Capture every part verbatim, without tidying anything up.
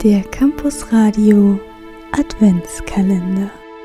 Der Campus Radio Adventskalender.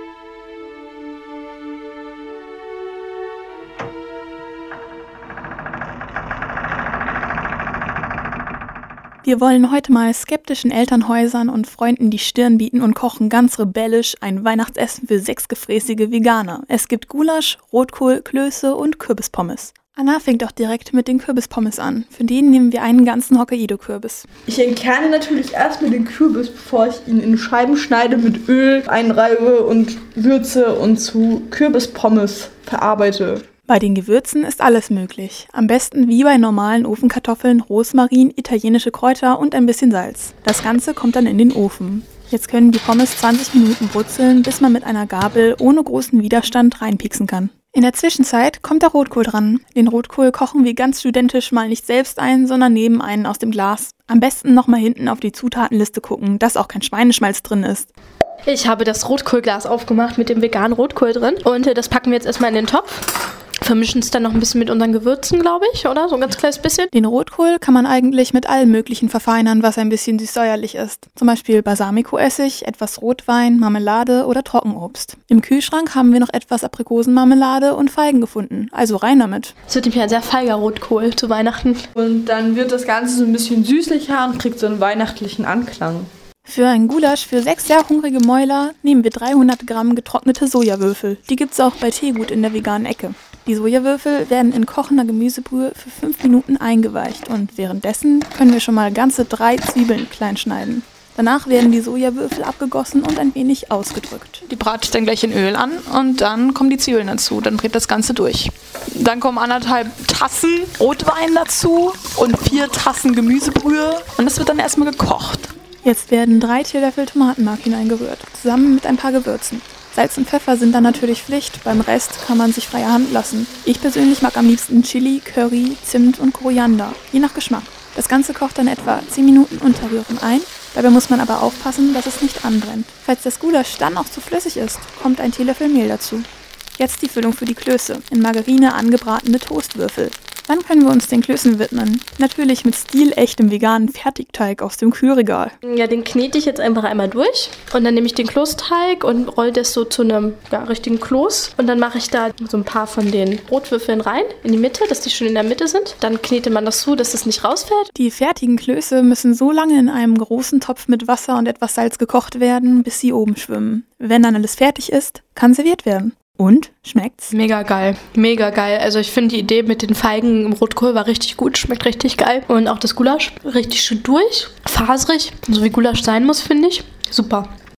Wir wollen heute mal skeptischen Elternhäusern und Freunden die Stirn bieten und kochen ganz rebellisch ein Weihnachtsessen für sechs gefräßige Veganer. Es gibt Gulasch, Rotkohl, Klöße und Kürbispommes. Anna fängt auch direkt mit den Kürbispommes an. Für den nehmen wir einen ganzen Hokkaido-Kürbis. Ich entkerne natürlich erstmal den Kürbis, bevor ich ihn in Scheiben schneide, mit Öl einreibe und würze und zu Kürbispommes verarbeite. Bei den Gewürzen ist alles möglich. Am besten wie bei normalen Ofenkartoffeln, Rosmarin, italienische Kräuter und ein bisschen Salz. Das Ganze kommt dann in den Ofen. Jetzt können die Pommes zwanzig Minuten brutzeln, bis man mit einer Gabel ohne großen Widerstand reinpieksen kann. In der Zwischenzeit kommt der Rotkohl dran. Den Rotkohl kochen wir ganz studentisch mal nicht selbst ein, sondern nehmen einen aus dem Glas. Am besten nochmal hinten auf die Zutatenliste gucken, dass auch kein Schweineschmalz drin ist. Ich habe das Rotkohlglas aufgemacht mit dem veganen Rotkohl drin und äh, das packen wir jetzt erstmal in den Topf. Vermischen es dann noch ein bisschen mit unseren Gewürzen, glaube ich, oder? So ein ganz kleines bisschen. Den Rotkohl kann man eigentlich mit allem Möglichen verfeinern, was ein bisschen süß-säuerlich ist. Zum Beispiel Balsamico-Essig, etwas Rotwein, Marmelade oder Trockenobst. Im Kühlschrank haben wir noch etwas Aprikosenmarmelade und Feigen gefunden, also rein damit. Es wird nämlich ein sehr feiger Rotkohl zu Weihnachten. Und dann wird das Ganze so ein bisschen süßlicher und kriegt so einen weihnachtlichen Anklang. Für ein Gulasch für sechs sehr hungrige Mäuler nehmen wir dreihundert Gramm getrocknete Sojawürfel. Die gibt's auch bei Teegut in der veganen Ecke. Die Sojawürfel werden in kochender Gemüsebrühe für fünf Minuten eingeweicht und währenddessen können wir schon mal ganze drei Zwiebeln klein schneiden. Danach werden die Sojawürfel abgegossen und ein wenig ausgedrückt. Die brate ich dann gleich in Öl an und dann kommen die Zwiebeln dazu. Dann dreht das Ganze durch. Dann kommen anderthalb Tassen Rotwein dazu und vier Tassen Gemüsebrühe und das wird dann erstmal gekocht. Jetzt werden drei Teelöffel Tomatenmark hineingerührt, zusammen mit ein paar Gewürzen. Salz und Pfeffer sind dann natürlich Pflicht, beim Rest kann man sich freie Hand lassen. Ich persönlich mag am liebsten Chili, Curry, Zimt und Koriander, je nach Geschmack. Das Ganze kocht dann etwa zehn Minuten unter Rühren ein, dabei muss man aber aufpassen, dass es nicht anbrennt. Falls das Gulasch dann auch zu flüssig ist, kommt ein Teelöffel Mehl dazu. Jetzt die Füllung für die Klöße, in Margarine angebratene Toastwürfel. Dann können wir uns den Klößen widmen. Natürlich mit stilechtem veganen Fertigteig aus dem Kühlregal. Ja, den knete ich jetzt einfach einmal durch und dann nehme ich den Kloßteig und roll das so zu einem ja, richtigen Kloß. Und dann mache ich da so ein paar von den Brotwürfeln rein in die Mitte, dass die schon in der Mitte sind. Dann knete man das so, dass es nicht rausfällt. Die fertigen Klöße müssen so lange in einem großen Topf mit Wasser und etwas Salz gekocht werden, bis sie oben schwimmen. Wenn dann alles fertig ist, kann serviert werden. Und? Schmeckt's? Mega geil. Mega geil. Also ich finde die Idee mit den Feigen im Rotkohl war richtig gut. Schmeckt richtig geil. Und auch das Gulasch richtig schön durch. Faserig. So wie Gulasch sein muss, finde ich. Super.